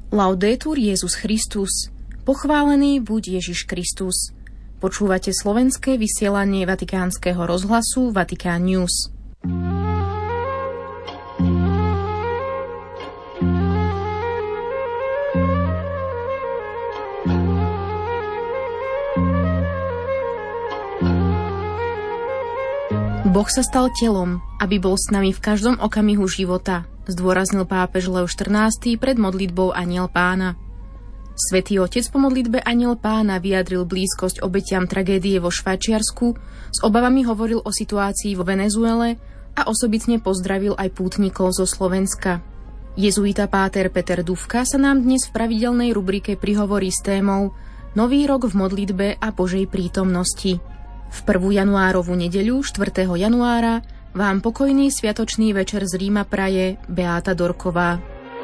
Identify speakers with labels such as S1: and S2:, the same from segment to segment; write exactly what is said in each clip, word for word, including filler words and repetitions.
S1: Laudetur Jesus Christus. Pochválený buď Ježiš Kristus. Počúvate slovenské vysielanie Vatikánskeho rozhlasu Vatikán News. Boh sa stal telom, aby bol s nami v každom okamihu života, zdôraznil pápež Leo štrnásty pred modlitbou Anjel Pána. Svätý Otec po modlitbe Anjel Pána vyjadril blízkosť obetiam tragédie vo Švajčiarsku, s obavami hovoril o situácii vo Venezuele a osobitne pozdravil aj pútnikov zo Slovenska. Jezuita páter Peter Dufka sa nám dnes v pravidelnej rubrike prihovorí s témou Nový rok v modlitbe a Božej prítomnosti. V prvú januárovú nedeľu, štvrtého januára, vám pokojný sviatočný večer z Ríma praje Beáta Dorková.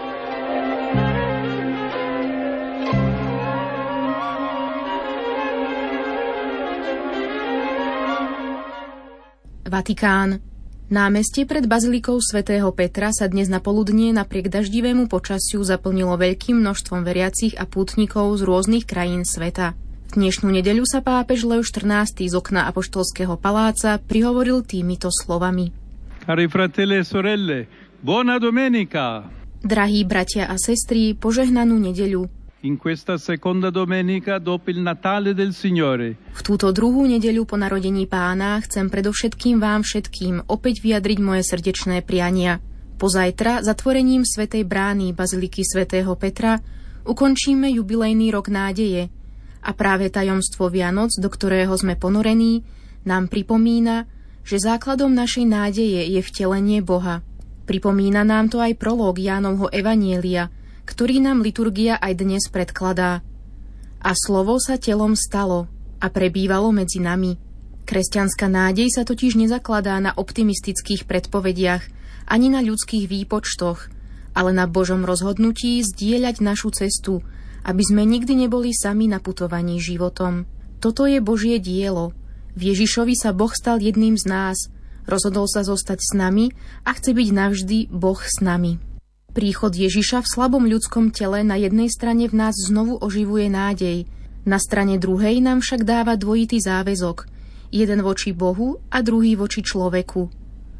S1: Vatikán. Námestie pred bazilikou svätého Petra sa dnes na poludnie napriek daždivému počasiu zaplnilo veľkým množstvom veriacich a pútnikov z rôznych krajín sveta. V dnešnú nedeľu sa pápež Leo štrnásty z okna Apoštolského paláca prihovoril týmito slovami.
S2: Cari fratelli e sorelle, buona domenica!
S1: Drahí bratia a sestry, požehnanú nedeľu.
S2: In questa seconda domenica dopo il Natale del Signore.
S1: V túto druhú nedeľu po narodení Pána chcem predovšetkým vám všetkým opäť vyjadriť moje srdečné priania. Pozajtra, zatvorením svätej brány baziliky svätého Petra, ukončíme jubilejný rok nádeje, a práve tajomstvo Vianoc, do ktorého sme ponorení, nám pripomína, že základom našej nádeje je vtelenie Boha. Pripomína nám to aj prológ Jánovho evanjelia, ktorý nám liturgia aj dnes predkladá. A slovo sa telom stalo a prebývalo medzi nami. Kresťanská nádej sa totiž nezakladá na optimistických predpovediach ani na ľudských výpočtoch, ale na Božom rozhodnutí zdieľať našu cestu, aby sme nikdy neboli sami na putovaní životom. Toto je Božie dielo. V Ježišovi sa Boh stal jedným z nás, rozhodol sa zostať s nami a chce byť navždy Boh s nami. Príchod Ježiša v slabom ľudskom tele na jednej strane v nás znovu oživuje nádej, na strane druhej nám však dáva dvojitý záväzok, jeden voči Bohu a druhý voči človeku.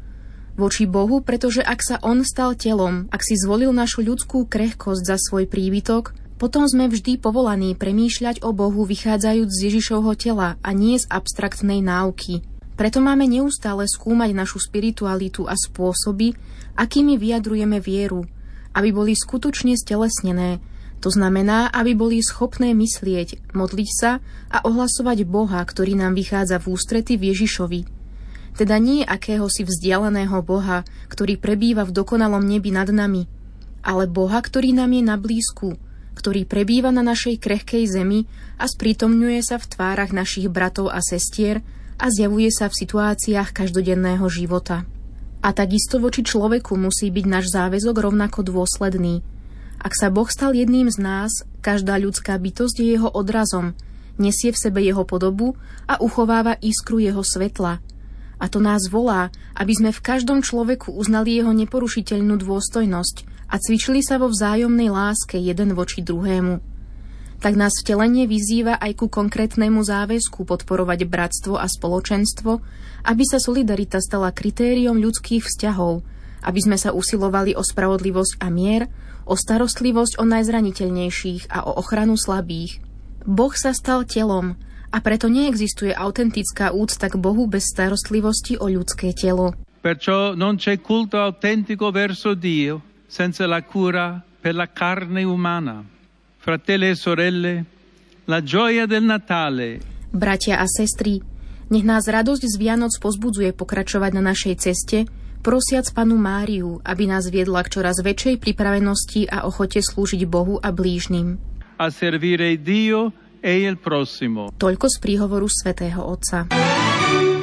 S1: Voči Bohu, pretože ak sa On stal telom, ak si zvolil našu ľudskú krehkosť za svoj príbytok, potom sme vždy povolaní premýšľať o Bohu vychádzajúc z Ježišovho tela a nie z abstraktnej náuky. Preto máme neustále skúmať našu spiritualitu a spôsoby, akými vyjadrujeme vieru, aby boli skutočne stelesnené. To znamená, aby boli schopné myslieť, modliť sa a ohlasovať Boha, ktorý nám vychádza v ústrety v Ježišovi. Teda nie akéhosi vzdialeného Boha, ktorý prebýva v dokonalom nebi nad nami, ale Boha, ktorý nám je na blízku, ktorý prebýva na našej krehkej zemi a sprítomňuje sa v tvárach našich bratov a sestier a zjavuje sa v situáciách každodenného života. A takisto voči človeku musí byť náš záväzok rovnako dôsledný. Ak sa Boh stal jedným z nás, každá ľudská bytosť je jeho odrazom, nesie v sebe jeho podobu a uchováva iskru jeho svetla. A to nás volá, aby sme v každom človeku uznali jeho neporušiteľnú dôstojnosť a cvičili sa vo vzájomnej láske jeden voči druhému. Tak nás vtelenie vyzýva aj ku konkrétnemu záväzku podporovať bratstvo a spoločenstvo, aby sa solidarita stala kritériom ľudských vzťahov, aby sme sa usilovali o spravodlivosť a mier, o starostlivosť o najzraniteľnejších a o ochranu slabých. Boh sa stal telom a preto neexistuje autentická úcta k Bohu bez starostlivosti o ľudské telo.
S2: Perciò non c'è culto autentico verso Dio senza la cura per la carne umana. Fratelli e sorelle, la gioia del Natale.
S1: Bratia a sestry, nech nás radosť z Vianoc pozbudzuje pokračovať na našej ceste, prosiac Pannu Máriu, aby nás viedla k čoraz väčšej pripravenosti a ochote slúžiť Bohu a blížnym.
S2: A servire Dio e il prossimo.
S1: Toľko z príhovoru svätého Otca.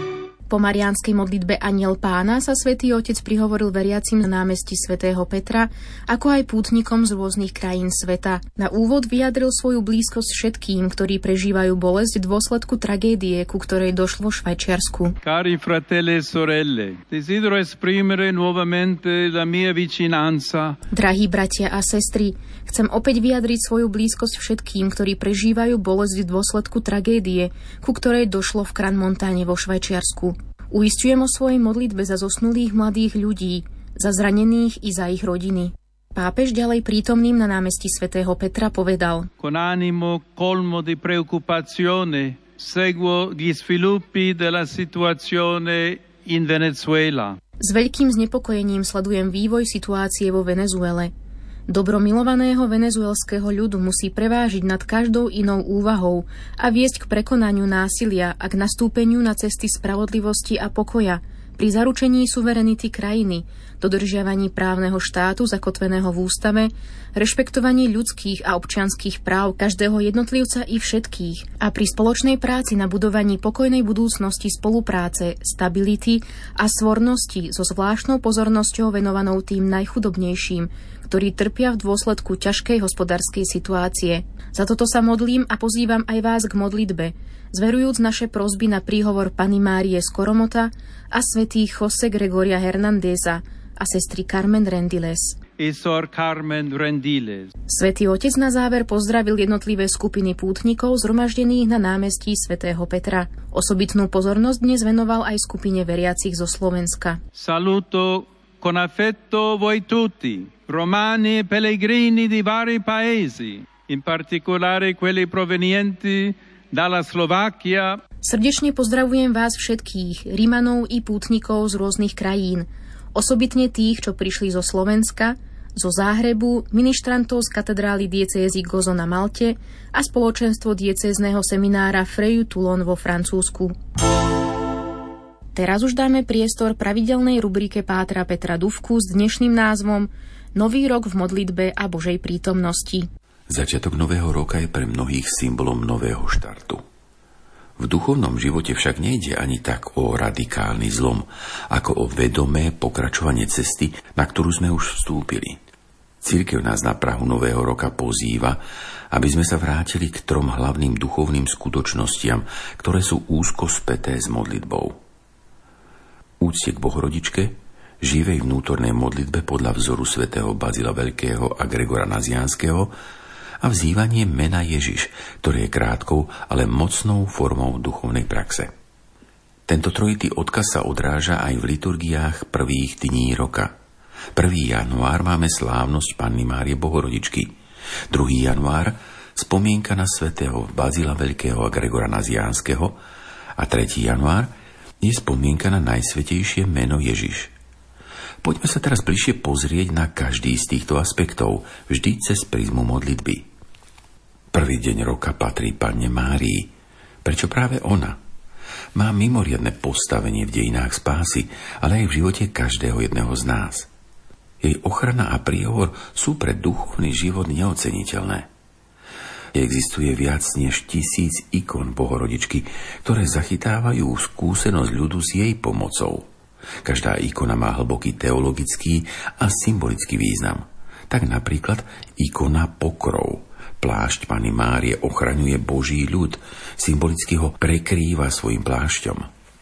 S1: Po mariánskej modlitbe Anjel Pána sa Svätý Otec prihovoril veriacim na námestí svätého Petra, ako aj pútnikom z rôznych krajín sveta. Na úvod vyjadril svoju blízkosť všetkým, ktorí prežívajú bolesť v dôsledku tragédie, ku ktorej došlo v Švajčiarsku.
S2: Cari fratelli e sorelle, desidero esprimere nuovamente la mia vicinanza.
S1: Drahí bratia a sestry, chcem opäť vyjadriť svoju blízkosť všetkým, ktorí prežívajú bolesť v dôsledku tragédie, ku ktorej došlo v Crans-Montagne vo Švajčiarsku. Uisťujem o svojej modlitbe za zosnulých mladých ľudí, za zranených i za ich rodiny. Pápež ďalej prítomným na námestí svätého Petra povedal:
S2: Con animo colmo di preoccupazione seguo gli sviluppi della situazione in Venezuela.
S1: S veľkým znepokojením sledujem vývoj situácie vo Venezuele. Dobro milovaného venezuelského ľudu musí prevážiť nad každou inou úvahou a viesť k prekonaniu násilia a k nastúpeniu na cesty spravodlivosti a pokoja, pri zaručení suverenity krajiny, dodržiavaní právneho štátu zakotveného v ústave, rešpektovaní ľudských a občianskych práv každého jednotlivca i všetkých a pri spoločnej práci na budovaní pokojnej budúcnosti spolupráce, stability a svornosti so zvláštnou pozornosťou venovanou tým najchudobnejším, ktorí trpia v dôsledku ťažkej hospodárskej situácie. Za toto sa modlím a pozývam aj vás k modlitbe, zverujúc naše prosby na príhovor Panny Márie z Koromota a svätých José Gregoria Hernándeza a sestry Carmen Rendiles.
S2: Carmen Rendiles.
S1: Svätý Otec na záver pozdravil jednotlivé skupiny pútnikov zhromaždených na námestí svätého Petra. Osobitnú pozornosť dnes venoval aj skupine veriacich zo Slovenska.
S2: Saluto con affetto voi tutti, romani e pellegrini di vari paesi, in particolare quelli provenienti dalla Slovacchia.
S1: Srdečne pozdravujem vás všetkých, Rimanov i pútnikov z rôznych krajín, osobitne tých, čo prišli zo Slovenska, zo Záhrebu, ministrantov z katedrály diecézy Gozo na Malte a spoločenstvo diecézneho seminára Frejus Toulon vo Francúzsku. Teraz už dáme priestor pravidelnej rubrike Pátra Petra Dufku s dnešným názvom Nový rok v modlitbe a Božej prítomnosti.
S3: Začiatok nového roka je pre mnohých symbolom nového štartu. V duchovnom živote však nejde ani tak o radikálny zlom, ako o vedomé pokračovanie cesty, na ktorú sme už vstúpili. Cirkev nás na prahu nového roka pozýva, aby sme sa vrátili k trom hlavným duchovným skutočnostiam, ktoré sú úzko späté s modlitbou. Úcte k Bohorodičke, živej vnútornej modlitbe podľa vzoru svätého Bazila Veľkého a Gregora Nazianského a vzývanie mena Ježiš, ktoré je krátkou, ale mocnou formou duchovnej praxe. Tento trojitý odkaz sa odráža aj v liturgiách prvých dní roka. prvý január máme slávnosť Panny Márie Bohorodičky, druhý január spomienka na svätého Bazila Veľkého a Gregora Nazianského a tretí január je spomienka na najsvätejšie meno Ježiš. Poďme sa teraz bližšie pozrieť na každý z týchto aspektov, vždy cez prizmu modlitby. Prvý deň roka patrí Panne Márii. Prečo práve ona? Má mimoriadne postavenie v dejinách spásy, ale aj v živote každého jedného z nás. Jej ochrana a príhovor sú pre duchovný život neoceniteľné. Existuje viac než tisíc ikon Bohorodičky, ktoré zachytávajú skúsenosť ľudu s jej pomocou. Každá ikona má hlboký teologický a symbolický význam. Tak napríklad ikona Pokrov. Plášť Panny Márie ochraňuje Boží ľud, symbolicky ho prekrýva svojim plášťom.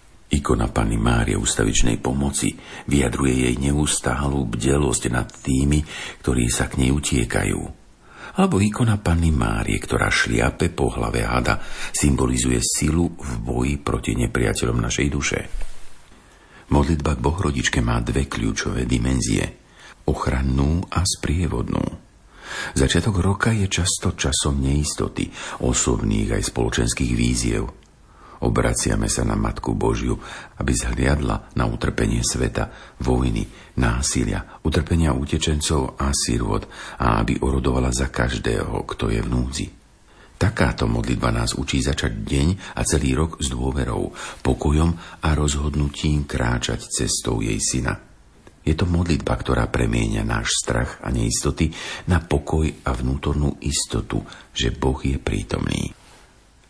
S3: Ikona Panny Márie ustavičnej pomoci vyjadruje jej neustálu bdelosť nad tými, ktorí sa k nej utiekajú. Alebo ikona Panny Márie, ktorá šliape po hlave hada, symbolizuje silu v boji proti nepriateľom našej duše. Modlitba k Bohorodičke má dve kľúčové dimenzie, ochrannú a sprievodnú. Začiatok roka je často časom neistoty, osobných aj spoločenských víziev. Obraciame sa na Matku Božiu, aby zhliadla na utrpenie sveta, vojny, násilia, utrpenia utečencov a sirôt a aby orodovala za každého, kto je v núdzi. Takáto modlitba nás učí začať deň a celý rok s dôverou, pokojom a rozhodnutím kráčať cestou jej syna. Je to modlitba, ktorá premieňa náš strach a neistoty na pokoj a vnútornú istotu, že Boh je prítomný.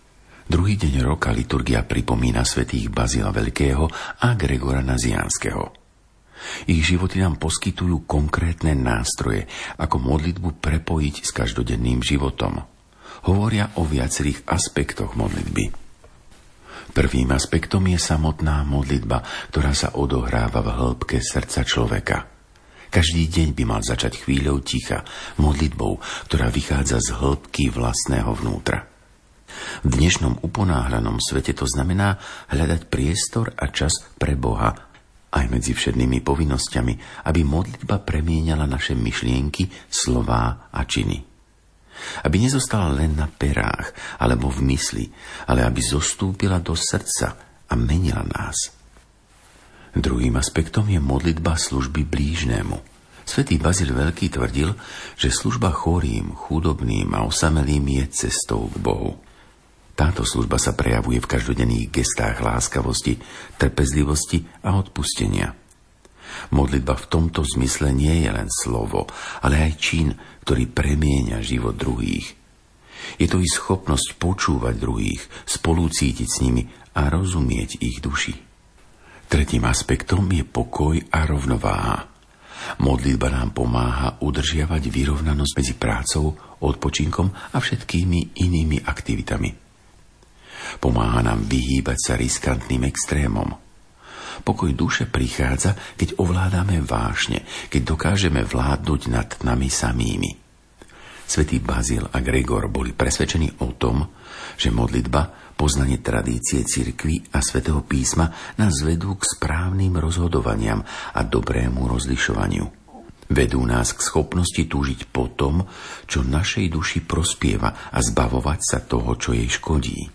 S3: Druhý deň roka liturgia pripomína svätých Bazila Veľkého a Gregora Nazianského. Ich životy nám poskytujú konkrétne nástroje, ako modlitbu prepojiť s každodenným životom. Hovoria o viacerých aspektoch modlitby. Prvým aspektom je samotná modlitba, ktorá sa odohráva v hĺbke srdca človeka. Každý deň by mal začať chvíľou ticha, modlitbou, ktorá vychádza z hĺbky vlastného vnútra. V dnešnom uponáhľanom svete to znamená hľadať priestor a čas pre Boha aj medzi všednými povinnosťami, aby modlitba premieňala naše myšlienky, slová a činy. Aby nezostala len na perách alebo v mysli, ale aby zostúpila do srdca a menila nás. Druhým aspektom je modlitba služby blížnemu. Svätý Bazil Veľký tvrdil, že služba chorým, chudobným a osamelým je cestou k Bohu. Táto služba sa prejavuje v každodenných gestách láskavosti, trpezlivosti a odpustenia. Modlitba v tomto zmysle nie je len slovo, ale aj čin, ktorý premieňa život druhých. Je to i schopnosť počúvať druhých, spolucítiť s nimi a rozumieť ich duši. Tretím aspektom je pokoj a rovnováha. Modlitba nám pomáha udržiavať vyrovnanosť medzi prácou, odpočinkom a všetkými inými aktivitami. Pomáha nám vyhýbať sa riskantným extrémom. Pokoj duše prichádza, keď ovládame vášne, keď dokážeme vládnuť nad nami samými. Svätý Bazil a Gregor boli presvedčení o tom, že modlitba, poznanie tradície cirkvi a svätého písma nás vedú k správnym rozhodovaniam a dobrému rozlišovaniu. Vedú nás k schopnosti túžiť po tom, čo našej duši prospieva a zbavovať sa toho, čo jej škodí.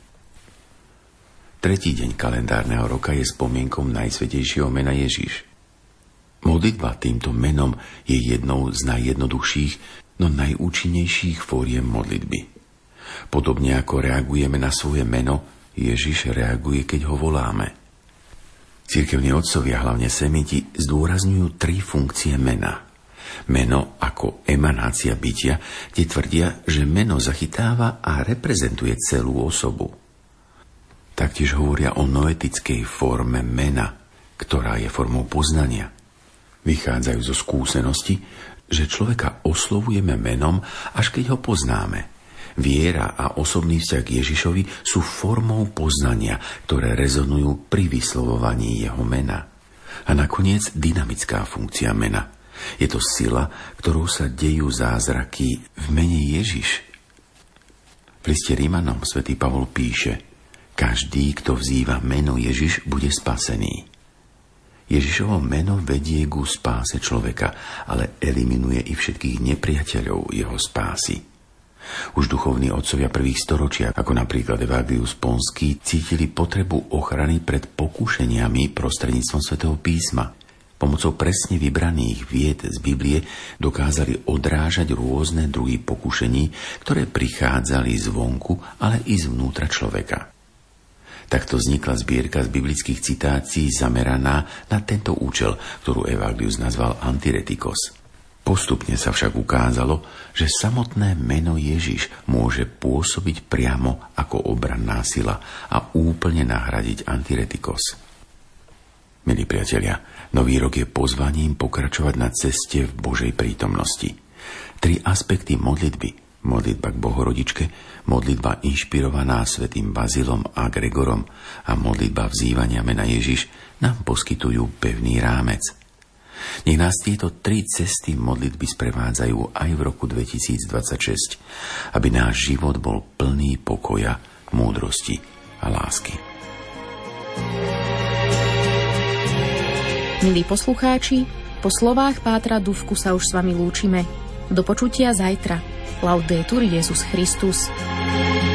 S3: Tretí deň kalendárneho roka je spomienkom najsvätejšieho mena Ježiš. Modlitba týmto menom je jednou z najjednoduchších, no najúčinnejších fóriem modlitby. Podobne ako reagujeme na svoje meno, Ježiš reaguje, keď ho voláme. Cirkevní otcovia, hlavne semiti, zdôrazňujú tri funkcie mena. Meno ako emanácia bytia, kde tvrdia, že meno zachytáva a reprezentuje celú osobu. Taktiež hovoria o noetickej forme mena, ktorá je formou poznania. Vychádzajú zo skúsenosti, že človeka oslovujeme menom, až keď ho poznáme. Viera a osobný vzťah k Ježišovi sú formou poznania, ktoré rezonujú pri vyslovovaní jeho mena. A nakoniec dynamická funkcia mena. Je to sila, ktorou sa dejú zázraky v mene Ježiš. V liste Rímanom svätý Pavol píše: každý, kto vzýva meno Ježiš, bude spasený. Ježišovo meno vedie ku spáse človeka, ale eliminuje i všetkých nepriateľov jeho spásy. Už duchovní otcovia prvých storočia, ako napríklad Evanglius Ponský, cítili potrebu ochrany pred pokušeniami prostredníctvom svätého písma. Pomocou presne vybraných vied z Biblie dokázali odrážať rôzne druhy pokušení, ktoré prichádzali zvonku, ale i zvnútra človeka. Takto vznikla zbierka z biblických citácií zameraná na tento účel, ktorú Evanglius nazval Antiretikos. Postupne sa však ukázalo, že samotné meno Ježiš môže pôsobiť priamo ako obranná sila a úplne nahradiť Antiretikos. Milí priatelia, nový rok je pozvaním pokračovať na ceste v Božej prítomnosti. Tri aspekty modlitby, modlitba k Bohorodičke, modlitba inšpirovaná svätým Bazilom a Gregorom a modlitba vzývania mena Ježiš nám poskytujú pevný rámec. Nech nás tieto tri cesty modlitby sprevádzajú aj v roku dvetisícdvadsaťšesť, aby náš život bol plný pokoja, múdrosti a lásky.
S1: Milí poslucháči, po slovách pátra Dufku sa už s vami lúčime. Do počutia zajtra. Laudetur Jesus Christus.